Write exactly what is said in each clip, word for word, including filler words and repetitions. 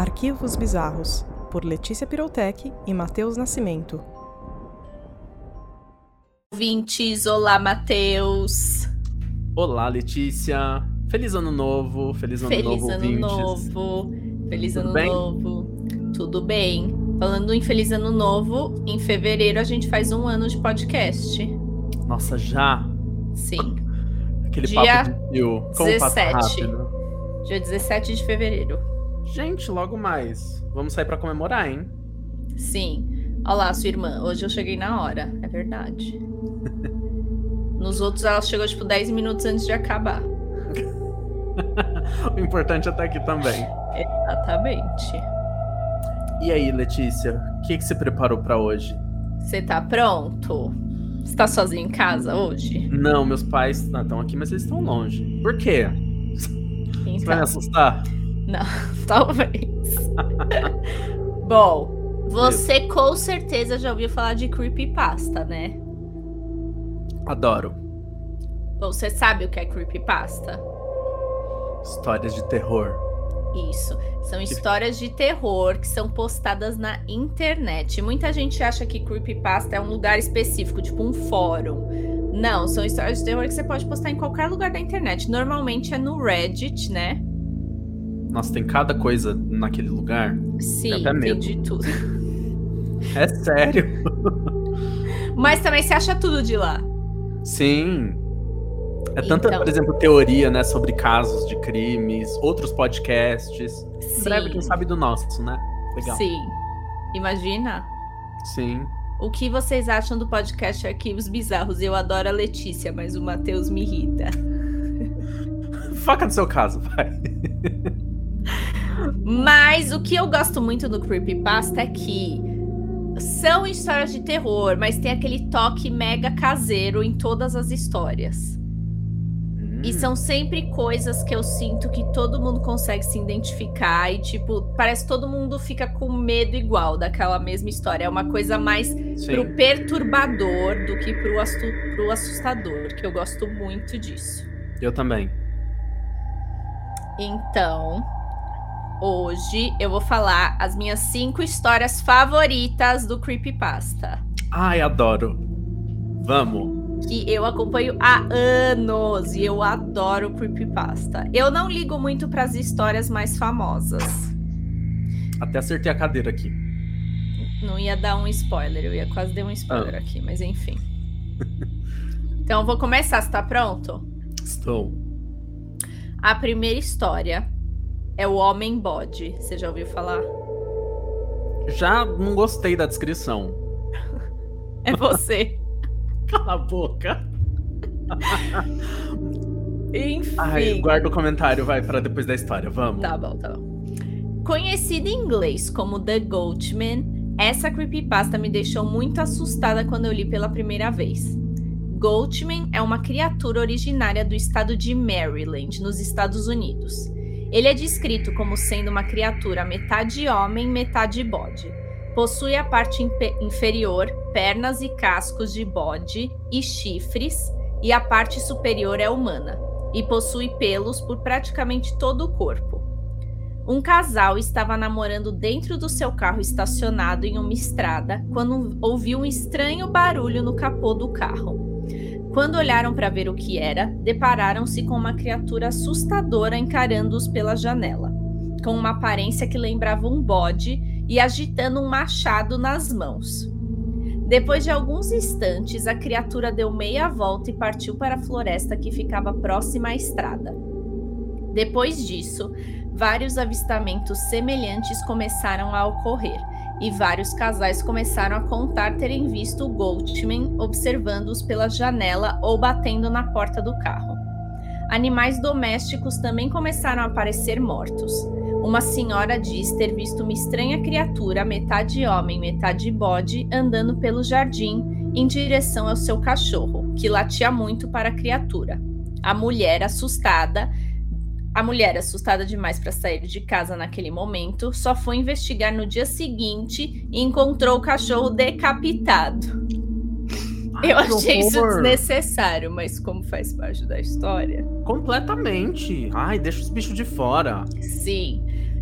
Arquivos Bizarros, por Letícia Pirotec e Matheus Nascimento. Ouvintes, olá, Matheus. Olá, Letícia. Feliz ano novo, feliz ano Feliz novo, ano ouvintes. novo, feliz Tudo ano bem? novo. Tudo bem. Falando em feliz ano novo, em fevereiro a gente faz um ano de podcast. Nossa, já? Sim. Aquele Dia papo de tio. Como passa dezessete. rápido. Dia dezessete de fevereiro. Gente, logo mais. Vamos sair pra comemorar, hein? Sim. Olá, sua irmã. Hoje eu cheguei na hora. É verdade. Nos outros ela chegou tipo dez minutos antes de acabar. O importante é estar aqui também. Exatamente. E aí, Letícia, o que, que você preparou pra hoje? Você tá pronto? Você tá sozinho em casa hoje? Não, meus pais estão aqui, mas eles estão longe. Por quê? Você vai me Então, assustar? não, talvez. Bom, você com certeza já ouviu falar de creepypasta, né? Adoro. Bom, você sabe o que é creepypasta? Histórias de terror. Isso, são histórias de terror que são postadas na internet. Muita gente acha que creepypasta é um lugar específico, tipo um fórum. Não, são histórias de terror que você pode postar em qualquer lugar da internet. Normalmente é no Reddit, né? Nossa, tem cada coisa naquele lugar. Sim, até tem medo. de tudo. É sério? Mas também você acha tudo de lá. Sim. É tanta, Então. por exemplo, teoria, né, sobre casos de crimes, outros podcasts. Em Sim. breve, quem sabe do nosso, né? Legal. Sim. Imagina. Sim. O que vocês acham do podcast Arquivos Bizarros? Eu adoro a Letícia, mas o Matheus me irrita. Foca no seu caso, vai. Mas o que eu gosto muito do creepypasta é que são histórias de terror, mas tem aquele toque mega caseiro em todas as histórias. Hum. E são sempre coisas que eu sinto que todo mundo consegue se identificar e, tipo, parece que todo mundo fica com medo igual daquela mesma história. É uma coisa mais Sim. pro perturbador do que pro, astu- pro assustador, que eu gosto muito disso. Eu também. Então, hoje eu vou falar as minhas cinco histórias favoritas do creepypasta, Ai, adoro. Vamos. que eu acompanho há anos e eu adoro creepypasta. Eu não ligo muito para as histórias mais famosas. Até acertei a cadeira aqui. Não ia dar um spoiler, eu ia quase dar um spoiler Ah. aqui, mas enfim. Então, vou começar, você tá pronto? Estou. A primeira história é o Homem Bode. Você já ouviu falar? Já não gostei da descrição. É você. Cala a boca. Enfim. Ai, guarda o comentário, vai, para depois da história. Vamos. Tá bom, tá bom. Conhecida em inglês como The Goatman, essa creepypasta me deixou muito assustada quando eu li pela primeira vez. Goatman é uma criatura originária do estado de Maryland, nos Estados Unidos. Ele é descrito como sendo uma criatura metade homem, metade bode. Possui a parte impe- inferior, pernas e cascos de bode e chifres, e a parte superior é humana, e possui pelos por praticamente todo o corpo. Um casal estava namorando dentro do seu carro estacionado em uma estrada quando ouviu um estranho barulho no capô do carro. Quando olharam para ver o que era, depararam-se com uma criatura assustadora encarando-os pela janela, com uma aparência que lembrava um bode e agitando um machado nas mãos. Depois de alguns instantes, a criatura deu meia volta e partiu para a floresta que ficava próxima à estrada. Depois disso, vários avistamentos semelhantes começaram a ocorrer, e vários casais começaram a contar terem visto o Goatman observando-os pela janela ou batendo na porta do carro. Animais domésticos também começaram a aparecer mortos. Uma senhora diz ter visto uma estranha criatura, metade homem, metade bode, andando pelo jardim em direção ao seu cachorro, que latia muito para a criatura. A mulher, assustada, A mulher, assustada demais para sair de casa naquele momento, só foi investigar no dia seguinte e encontrou o cachorro decapitado. Ai, Eu que achei isso horror. desnecessário, mas como faz parte da história? Completamente. Ai, deixa os bichos de fora. Sim.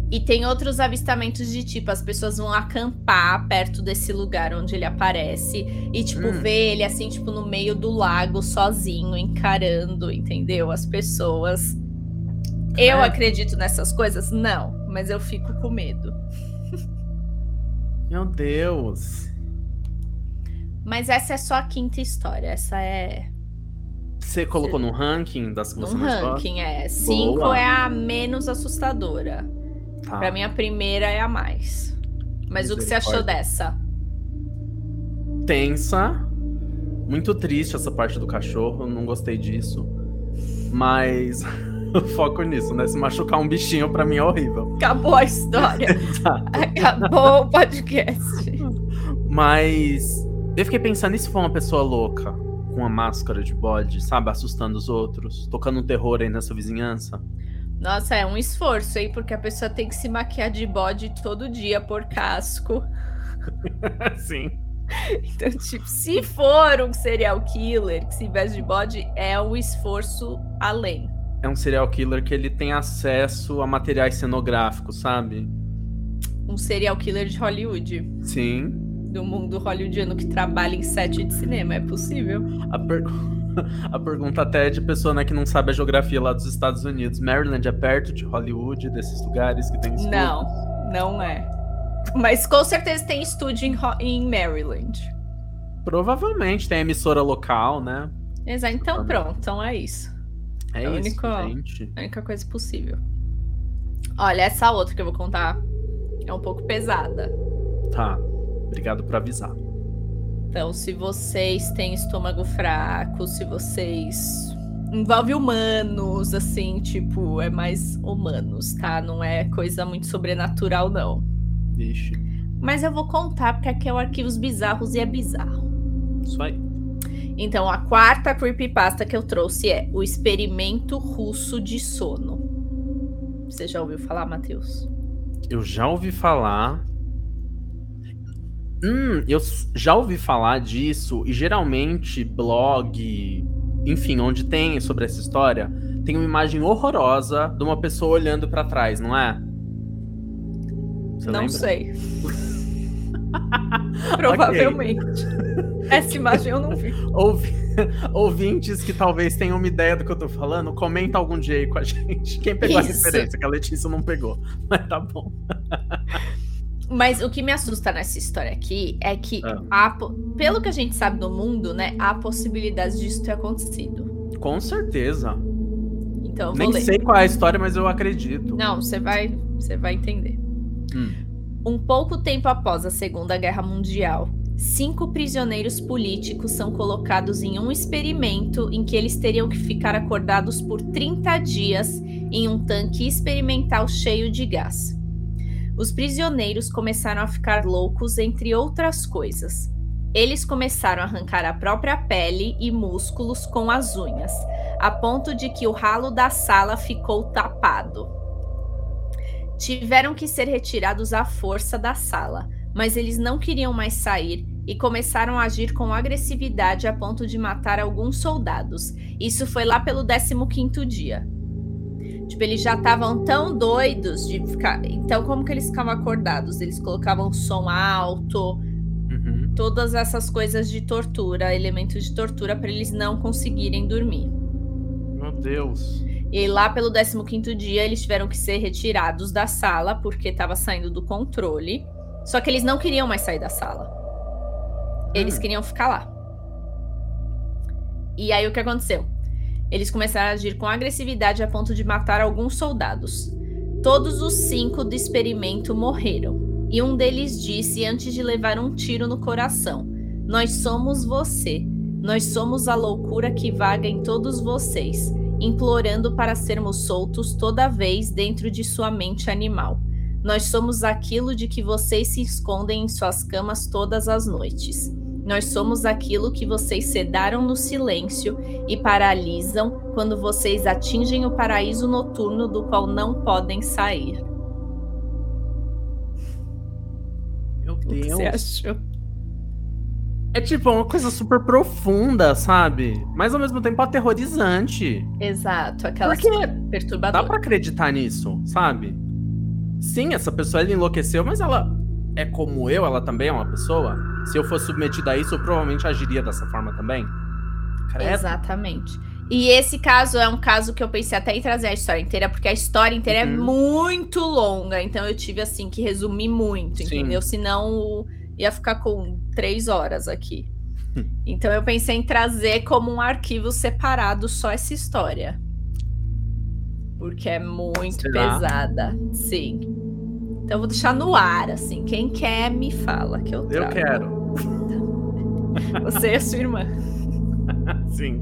E tem outros avistamentos de tipo, as pessoas vão acampar perto desse lugar onde ele aparece e, tipo, Hum. ver ele assim, tipo, no meio do lago, sozinho, encarando, entendeu? As pessoas. Eu É. acredito nessas coisas? Não, mas eu fico com medo. Meu Deus. Mas essa é só a quinta história, essa é... Você colocou no ranking das que Num você mais gosta? ranking, é. Cinco Boa. é a menos assustadora. Tá. Pra mim, a primeira é a mais. Mas o que você achou Misericórdia. dessa? Tensa. Muito triste essa parte do cachorro. Não gostei disso. Mas foco nisso, né? Se machucar um bichinho, pra mim é horrível. Acabou a história. Exato. Acabou o podcast. Mas eu fiquei pensando, e se for uma pessoa louca, com uma máscara de bode, sabe? Assustando os outros, tocando um terror aí nessa vizinhança? Nossa, é um esforço, hein? Porque a pessoa tem que se maquiar de bode todo dia por casco. Sim. Então, tipo, se for um serial killer que se veste de bode, é um esforço além. É um serial killer que ele tem acesso a materiais cenográficos, sabe? Um serial killer de Hollywood. Sim. Do mundo hollywoodiano que trabalha em set de cinema. É possível? A, per... a pergunta até é de pessoa, né, que não sabe a geografia lá dos Estados Unidos. Maryland é perto de Hollywood, desses lugares que tem estúdios? Não, não é. Mas com certeza tem estúdio em, Ho- em Maryland. Provavelmente tem emissora local, né? Exato. Então pronto, então é isso. É É o isso, único- gente. A única coisa possível. Olha, essa outra que eu vou contar é um pouco pesada. Tá. Obrigado por avisar. Então, se vocês têm estômago fraco, se vocês... Envolve humanos, assim, tipo, é mais humanos, tá? Não é coisa muito sobrenatural, não. Vixe. Mas eu vou contar, porque aqui é o Arquivos Bizarros e é bizarro. Isso aí. Então, a quarta creepypasta que eu trouxe é o experimento russo de sono. Você já ouviu falar, Matheus? Eu já ouvi falar. Hum, eu s- já ouvi falar disso, e geralmente blog, enfim, onde tem sobre essa história, tem uma imagem horrorosa de uma pessoa olhando pra trás, não é? Você Não lembra? sei. Provavelmente. Essa imagem eu não vi. Ouvi- Ouvintes que talvez tenham uma ideia do que eu tô falando, comenta algum dia aí com a gente. Quem pegou Isso. a referência, que a Letícia não pegou. Mas tá bom. Mas o que me assusta nessa história aqui é que, Ah. há po- pelo que a gente sabe do mundo, né, há possibilidade disso ter acontecido. Com certeza. Então eu vou Nem ler. sei qual é a história, mas eu acredito. Não, você vai, você vai entender. Hum. Um pouco tempo após a Segunda Guerra Mundial, cinco prisioneiros políticos são colocados em um experimento em que eles teriam que ficar acordados por trinta dias em um tanque experimental cheio de gás. Os prisioneiros começaram a ficar loucos, entre outras coisas. Eles começaram a arrancar a própria pele e músculos com as unhas, a ponto de que o ralo da sala ficou tapado. Tiveram que ser retirados à força da sala, mas eles não queriam mais sair e começaram a agir com agressividade a ponto de matar alguns soldados. Isso foi lá pelo décimo quinto dia. Tipo, eles já estavam tão doidos de ficar... Então, como que eles ficavam acordados? Eles colocavam som alto, Uhum. todas essas coisas de tortura, elementos de tortura, para eles não conseguirem dormir. Meu Deus. E lá pelo décimo quinto dia, eles tiveram que ser retirados da sala, porque estava saindo do controle. Só que eles não queriam mais sair da sala. Eles Hum. queriam ficar lá. E aí, o que aconteceu? Eles começaram a agir com agressividade a ponto de matar alguns soldados. Todos os cinco do experimento morreram. E um deles disse, antes de levar um tiro no coração: "Nós somos você. Nós somos a loucura que vaga em todos vocês, implorando para sermos soltos toda vez dentro de sua mente animal. Nós somos aquilo de que vocês se escondem em suas camas todas as noites. Nós somos aquilo que vocês sedaram no silêncio e paralisam quando vocês atingem o paraíso noturno do qual não podem sair." Meu O que Deus. você achou? É tipo uma coisa super profunda, sabe? Mas ao mesmo tempo aterrorizante. Exato, aquela Porque cena perturbadora. dá pra acreditar nisso, sabe? Sim, essa pessoa ela enlouqueceu, mas ela é como eu, ela também é uma pessoa. Se eu fosse submetida a isso, eu provavelmente agiria dessa forma também. Credo. Exatamente. E esse caso é um caso que eu pensei até em trazer a história inteira, porque a história inteira uhum. é muito longa, então eu tive, assim, que resumir muito, Sim. entendeu? Senão ia ficar com três horas aqui. Então eu pensei em trazer como um arquivo separado só essa história. Porque é muito Será? pesada. Sim. Então eu vou deixar no ar, assim. Quem quer, me fala que eu trago. Eu quero. Você e a sua irmã. Sim.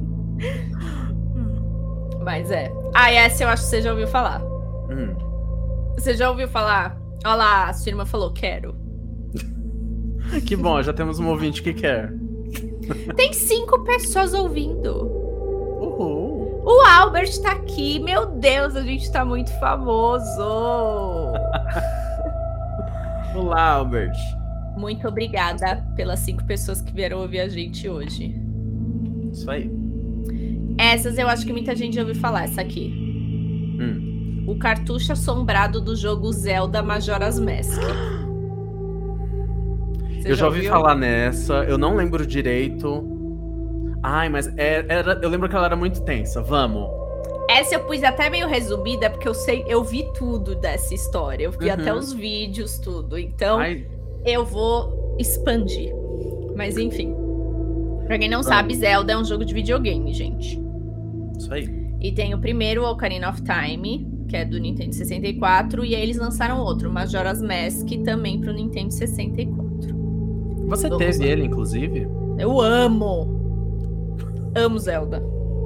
Mas é. Ah, essa eu acho que você já ouviu falar. Hum. Você já ouviu falar? Olha lá, a sua irmã falou, quero. Que bom, já temos um ouvinte que quer. Tem cinco pessoas ouvindo. Uhul. O Albert tá aqui. Meu Deus, a gente tá muito famoso. Olá, Albert. Muito obrigada pelas cinco pessoas que vieram ouvir a gente hoje. Isso aí. Essas eu acho que muita gente já ouviu falar, essa aqui. Hum. O cartucho assombrado do jogo Zelda Majora's Mask. Você eu já, já ouvi ouviu? falar nessa, eu não lembro direito. Ai, mas é, era, eu lembro que ela era muito tensa. Vamos. Essa eu pus até meio resumida, porque eu sei, eu vi tudo dessa história. Eu vi Uhum. até os vídeos, tudo. Então, Ai. eu vou expandir. Mas enfim. Pra quem não Vamos. sabe, Zelda é um jogo de videogame, gente. Isso aí. E tem o primeiro, Ocarina of Time, que é do Nintendo sessenta e quatro. E aí eles lançaram outro, Majora's Mask, também pro Nintendo sessenta e quatro. Você Vamos teve lá. ele, inclusive? Eu amo. Amo Zelda.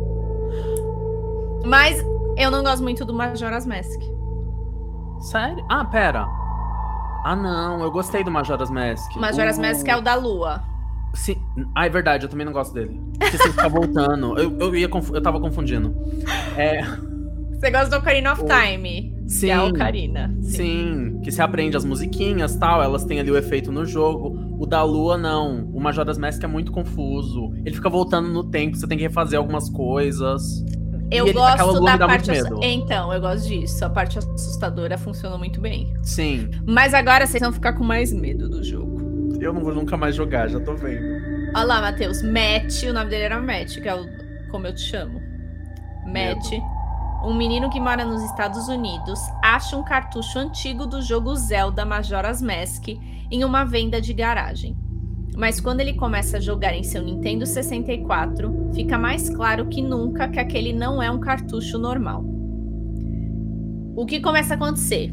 Mas eu não gosto muito do Majora's Mask. Sério? Ah, pera. Ah, não. Eu gostei do Majora's Mask. Majora's o... Mask é o da lua. Sim. Ah, é verdade. Eu também não gosto dele. Porque você fica voltando. Eu, eu, ia conf... eu tava confundindo. É... Você gosta do Ocarina of o... Time? Sim. Que é a Ocarina. Sim. Sim. Que você aprende as musiquinhas e tal. Elas têm ali o efeito no jogo. O da lua, não. O Majora's Mask é muito confuso. Ele fica voltando no tempo. Você tem que refazer algumas coisas. Eu ele, gosto da parte... Ass... Então, eu gosto disso. A parte assustadora funciona muito bem. Sim. Mas agora vocês vão ficar com mais medo do jogo. Eu não vou nunca mais jogar, já tô vendo. Olha lá, Matheus. Matt, o nome dele era Matt, que é o, como eu te chamo. Matt, Medo. um menino que mora nos Estados Unidos, acha um cartucho antigo do jogo Zelda Majora's Mask em uma venda de garagem. Mas quando ele começa a jogar em seu Nintendo sessenta e quatro, fica mais claro que nunca que aquele não é um cartucho normal. O que começa a acontecer?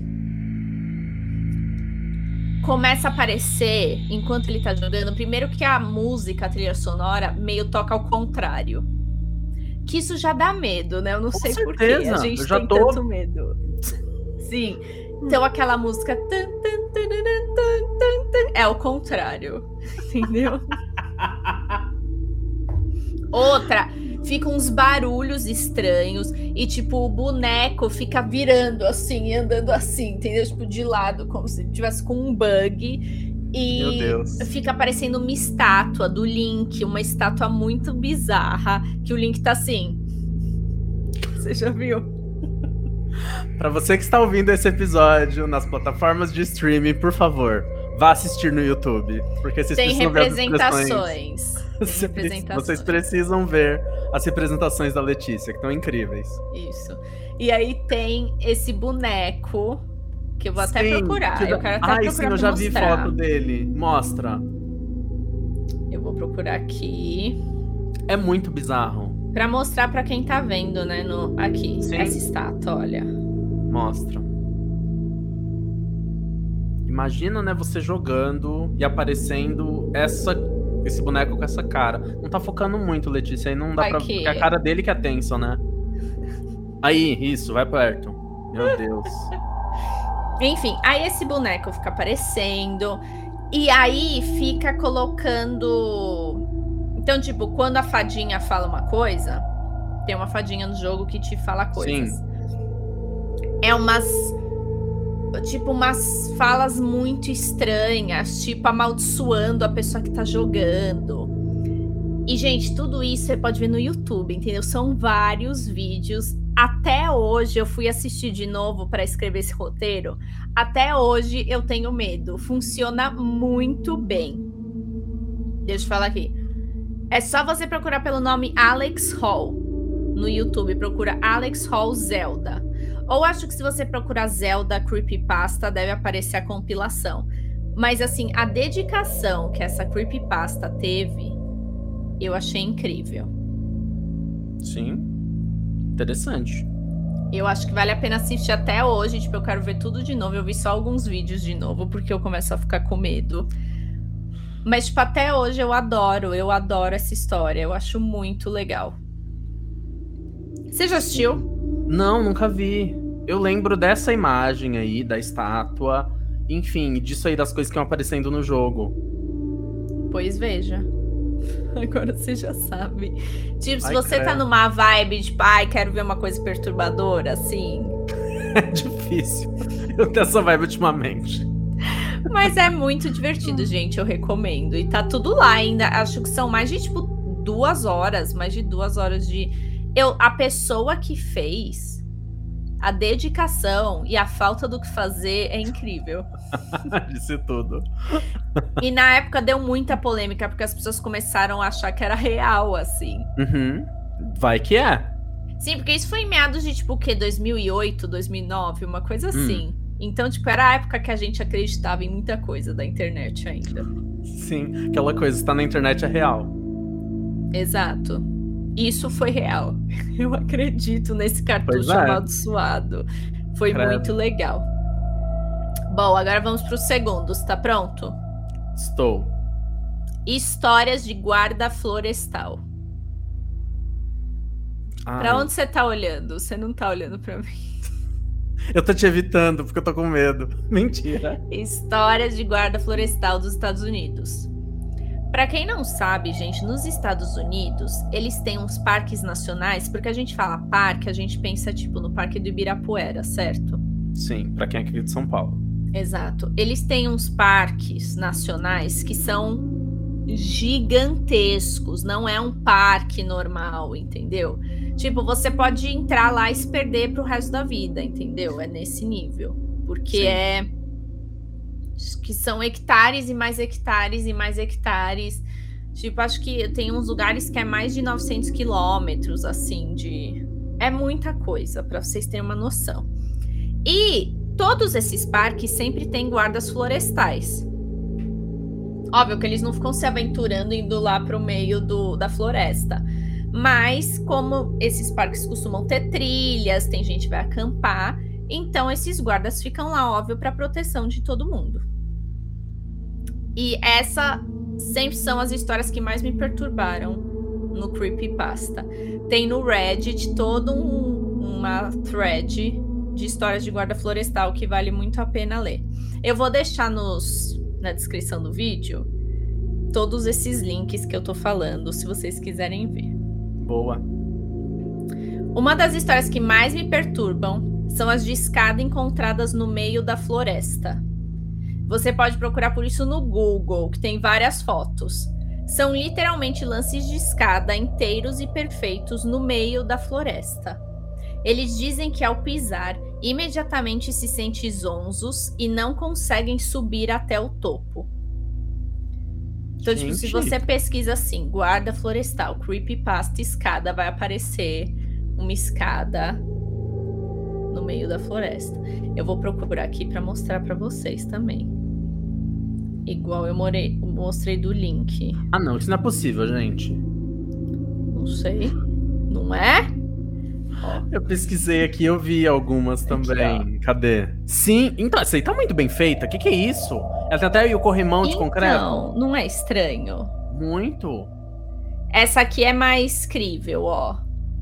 Começa a aparecer, enquanto ele tá jogando, primeiro que a música, a trilha sonora, meio toca ao contrário. Que isso já dá medo, né? Eu não Com sei certeza. porquê a gente Eu já tem tô... tanto medo. Sim. Então aquela música... É o contrário. Entendeu? Outra, ficam uns barulhos estranhos e, tipo, o boneco fica virando assim, andando assim, entendeu? Tipo, de lado, como se tivesse com um bug. E Meu Deus. fica aparecendo uma estátua do Link, uma estátua muito bizarra, que o Link tá assim. Você já viu? Pra você que está ouvindo esse episódio nas plataformas de streaming, por favor, vá assistir no YouTube. Porque vocês Tem precisam ver as representações. Tem Você- representações. Vocês precisam ver as representações da Letícia, que estão incríveis. Isso. E aí tem esse boneco, que eu vou até Sim, procurar. que- Eu quero até Ai, procurar sim, eu pra já vi mostrar. foto dele. Mostra. Eu vou procurar aqui. É muito bizarro. Pra mostrar pra quem tá vendo, né? No, aqui, Sim. essa estátua, olha. Mostra. Imagina, né, você jogando e aparecendo essa, esse boneco com essa cara. Não tá focando muito, Letícia, aí não dá Vai pra... que- Porque a cara dele que é tensa, né? Aí, isso, vai perto. Meu Deus. Enfim, aí esse boneco fica aparecendo. E aí fica colocando... Então, tipo, quando a fadinha fala uma coisa... Tem uma fadinha no jogo que te fala coisas. Sim. É umas... Tipo, umas falas muito estranhas. Tipo, amaldiçoando a pessoa que tá jogando. E, gente, tudo isso você pode ver no YouTube, entendeu? São vários vídeos. Até até hoje, eu fui assistir de novo para escrever esse roteiro. Até hoje eu tenho medo. Funciona muito bem. Deixa eu falar aqui. É só você procurar pelo nome Alex Hall no YouTube. Procura Alex Hall Zelda. Ou acho que se você procurar Zelda Creepypasta, deve aparecer a compilação. Mas assim, a dedicação que essa Creepypasta teve, eu achei incrível. Sim. Interessante. Eu acho que vale a pena assistir até hoje. Tipo, eu quero ver tudo de novo. Eu vi só alguns vídeos de novo, porque eu começo a ficar com medo. Mas, tipo, até hoje eu adoro. Eu adoro essa história. Eu acho muito legal. Você já assistiu? Não, nunca vi. Eu lembro dessa imagem aí, da estátua. Enfim, disso aí das coisas que estão aparecendo no jogo. Pois veja. Agora você já sabe. Tipo, se Ai, você credo. tá numa vibe de, pai, quero ver uma coisa perturbadora, assim. É difícil. Eu tenho essa vibe ultimamente. Mas é muito divertido, gente. Eu recomendo. E tá tudo lá ainda. Acho que são mais de, tipo, duas horas. Mais de duas horas de... Eu, a pessoa que fez, a dedicação e a falta do que fazer é incrível. Disse tudo. E na época deu muita polêmica, porque as pessoas começaram a achar que era real, assim. Uhum. Vai que é. Sim, porque isso foi em meados de, tipo, o quê? dois mil e oito, dois mil e nove? Uma coisa assim. Hum. Então, tipo, era a época que a gente acreditava em muita coisa da internet ainda. Sim, aquela coisa, está na internet é real. Exato. Isso foi real. Eu acredito nesse cartucho é. amaldiçoado. Foi Credo. muito legal. Bom, agora vamos para os segundos. Tá pronto? Estou. Histórias de guarda florestal. Ai. Pra onde você tá olhando? Você não tá olhando pra mim. Eu tô te evitando, porque eu tô com medo. Mentira. Histórias de guarda florestal dos Estados Unidos. Pra quem não sabe, gente, nos Estados Unidos, eles têm uns parques nacionais, porque a gente fala parque, a gente pensa, tipo, no Parque do Ibirapuera, certo? Sim, pra quem é aqui de São Paulo. Exato. Eles têm uns parques nacionais que são gigantescos, não é um parque normal, entendeu? Tipo, você pode entrar lá e se perder pro resto da vida, entendeu? É nesse nível. Porque Sim. é... que são hectares e mais hectares e mais hectares. Tipo, acho que tem uns lugares que é mais de novecentos quilômetros, assim, de... É muita coisa, pra vocês terem uma noção. E todos esses parques sempre têm guardas florestais. Óbvio que eles não ficam se aventurando indo lá pro meio do, da floresta. Mas, como esses parques costumam ter trilhas, tem gente que vai acampar, então esses guardas ficam lá, óbvio, para proteção de todo mundo. E essa sempre são as histórias que mais me perturbaram no Creepypasta. Tem no Reddit todo um, uma thread de histórias de guarda florestal que vale muito a pena ler. Eu vou deixar nos, na descrição do vídeo todos esses links que eu tô falando, se vocês quiserem ver. Boa. Uma das histórias que mais me perturbam são as de escada encontradas no meio da floresta. Você pode procurar por isso no Google, que tem várias fotos. São literalmente lances de escada inteiros e perfeitos no meio da floresta. Eles dizem que ao pisar, imediatamente se sentem zonzos e não conseguem subir até o topo. Então, tipo, se você pesquisa assim, guarda florestal, creepypasta, escada, vai aparecer uma escada no meio da floresta. Eu vou procurar aqui para mostrar para vocês também. Igual eu morei, mostrei do link. Ah, não, isso não é possível, gente. Não sei. Não é? Ó. Eu pesquisei aqui, eu vi algumas também. Aqui, cadê? Sim, então, essa aí tá muito bem feita. O que que é isso? Ela tem até o corrimão de então, concreto. Não, não é estranho. Muito. Essa aqui é mais crível, ó.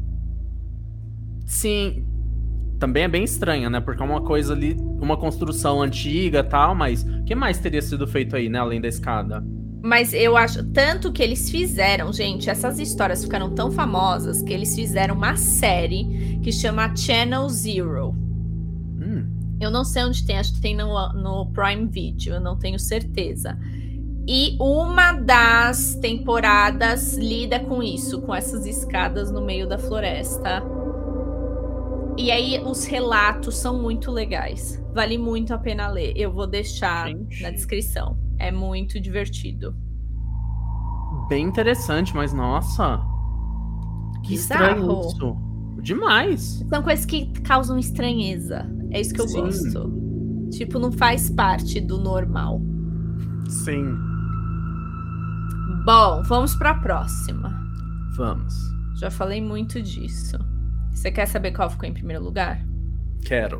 Sim. Também é bem estranha, né? Porque é uma coisa ali, uma construção antiga e tal, mas o que mais teria sido feito aí, né? Além da escada? Mas eu acho, tanto que eles fizeram, gente, essas histórias ficaram tão famosas que eles fizeram uma série que chama Channel Zero. Hum. Eu não sei onde tem, acho que tem no, no Prime Video, eu não tenho certeza. E uma das temporadas lida com isso, com essas escadas no meio da floresta. E aí, os relatos são muito legais. Vale muito a pena ler. Eu vou deixar Gente. na descrição. É muito divertido. Bem interessante, mas nossa. Que Bizarro. estranho isso. Demais. São coisas que causam estranheza. É isso que eu Sim. gosto. Tipo, não faz parte do normal. Sim. Bom, vamos pra próxima. Vamos. Já falei muito disso. Você quer saber qual ficou em primeiro lugar? Quero.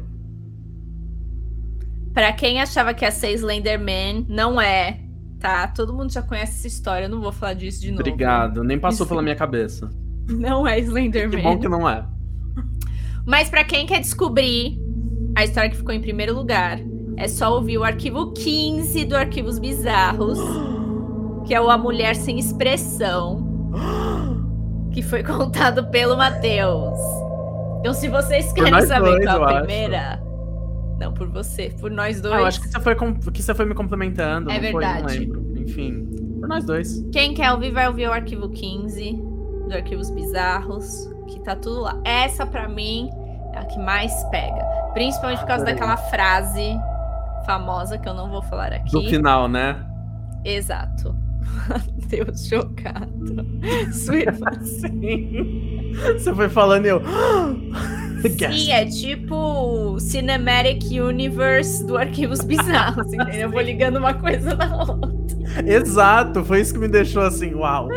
Pra quem achava que ia ser Slenderman, não é, tá? Todo mundo já conhece essa história, eu não vou falar disso de novo. Obrigado. Nem passou Isso. pela minha cabeça. Não é Slenderman. Que bom que não é. Mas pra quem quer descobrir a história que ficou em primeiro lugar, é só ouvir o arquivo quinze do Arquivos Bizarros, que é o A Mulher Sem Expressão, que foi contado pelo Matheus. Então, se vocês querem nós saber dois, qual eu a acho. primeira... Não, por você, por nós dois. Ah, eu acho que você foi, com- que você foi me complementando. É não verdade. Foi, não lembro. Enfim, por nós dois. Quem quer ouvir, vai ouvir o arquivo quinze do Arquivos Bizarros, que tá tudo lá. Essa, pra mim, é a que mais pega. Principalmente por causa Adorei. daquela frase famosa que eu não vou falar aqui. Do final, né? Exato. Deus chocado. Sua irmã. Sim. Você foi falando e eu. Sim, é tipo Cinematic Universe do Arquivos Bizarros, entendeu? Eu vou ligando uma coisa na outra. Exato, foi isso que me deixou assim, uau.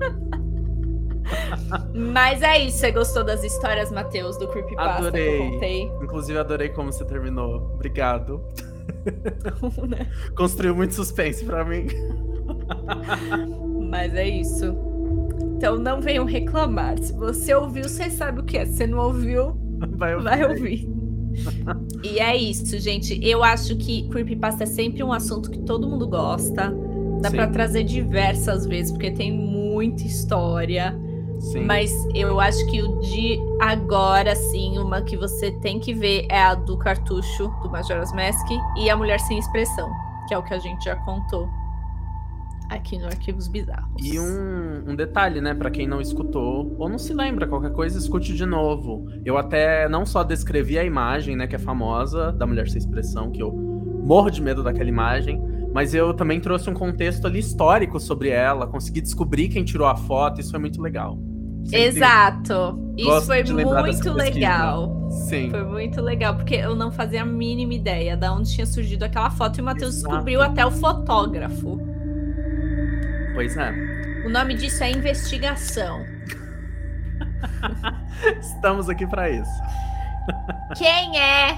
Mas é isso, você gostou das histórias, Matheus, do Creepypasta que eu Adorei. contei? Inclusive, adorei como você terminou. Obrigado. Construiu muito suspense pra mim. Mas é isso. Então não venham reclamar. Se você ouviu, você sabe o que é. Se você não ouviu, Vai ouvir. vai ouvir. E é isso, gente. Eu acho que Creepypasta é sempre um assunto que todo mundo gosta. Dá Sim. pra trazer diversas vezes, porque tem muita história. Sim. Mas eu acho que o de agora, sim, uma que você tem que ver é a do Cartucho, do Majora's Mask, e a Mulher Sem Expressão, que é o que a gente já contou aqui no Arquivos Bizarros. E um, um detalhe, né, pra quem não escutou ou não se lembra, qualquer coisa, escute de novo. Eu até não só descrevi a imagem, né, que é famosa, da Mulher Sem Expressão, que eu morro de medo daquela imagem, mas eu também trouxe um contexto ali histórico sobre ela, consegui descobrir quem tirou a foto, isso foi muito legal. Sempre Exato! Isso gosto foi de lembrar dessa muito pesquisa. legal. Sim. Foi muito legal, porque eu não fazia a mínima ideia de onde tinha surgido aquela foto, e o Matheus Exato. descobriu até o fotógrafo. Pois é. O nome disso é investigação. Estamos aqui pra isso. Quem é?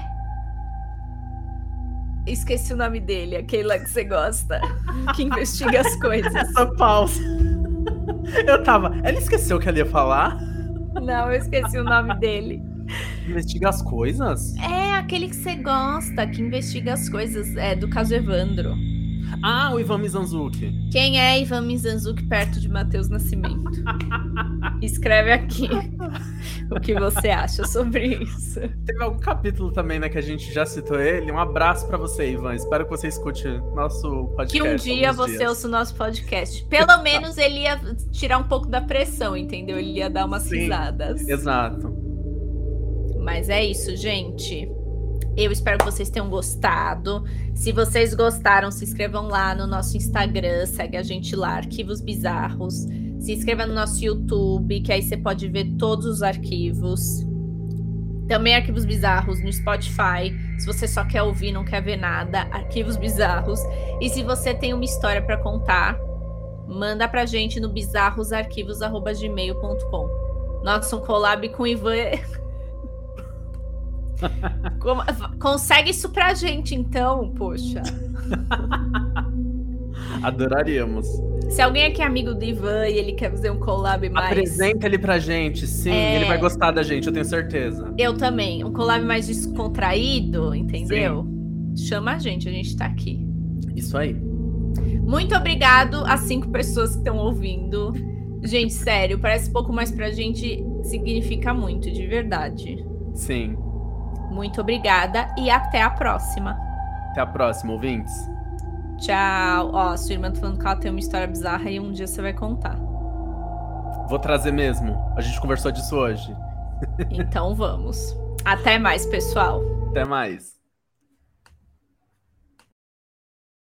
Esqueci o nome dele, aquele lá que você gosta, que investiga as coisas. Essa pausa. Eu tava. Ela esqueceu que ela ia falar? Não, eu esqueci o nome dele. Investiga as coisas? É aquele que você gosta, que investiga as coisas, é do caso Evandro. Ah, o Ivan Mizanzuki. Quem é Ivan Mizanzuki perto de Matheus Nascimento? Escreve aqui o que você acha sobre isso. Teve algum capítulo também, né, que a gente já citou ele. Um abraço pra você, Ivan. Espero que você escute nosso podcast. Que um dia alguns você dias. ouça o nosso podcast. Pelo menos ele ia tirar um pouco da pressão, entendeu? Ele ia dar umas Sim, risadas. Exato. Mas é isso, gente. Eu espero que vocês tenham gostado. Se vocês gostaram, se inscrevam lá no nosso Instagram, segue a gente lá, Arquivos Bizarros. Se inscreva no nosso YouTube, que aí você pode ver todos os arquivos. Também Arquivos Bizarros no Spotify. Se você só quer ouvir, não quer ver nada, Arquivos Bizarros. E se você tem uma história pra contar, manda pra gente no bizarrosarquivos arroba gmail ponto com. Nossa, um collab com o Ivan. Como- Consegue isso pra gente, então, poxa. Adoraríamos. Se alguém aqui é amigo do Ivan e ele quer fazer um collab mais... Apresenta ele pra gente, sim. É. Ele vai gostar da gente, eu tenho certeza. Eu também. Um collab mais descontraído, entendeu? Chama a gente, a gente tá aqui. Isso aí. Muito obrigado às cinco pessoas que estão ouvindo. Gente, sério, parece pouco, mas pra gente significa muito, de verdade. Sim. Muito obrigada e até a próxima. Até a próxima, ouvintes. Tchau. Ó, sua irmã tá falando que ela tem uma história bizarra e um dia você vai contar. Vou trazer mesmo. A gente conversou disso hoje. Então vamos. Até mais, pessoal. Até mais.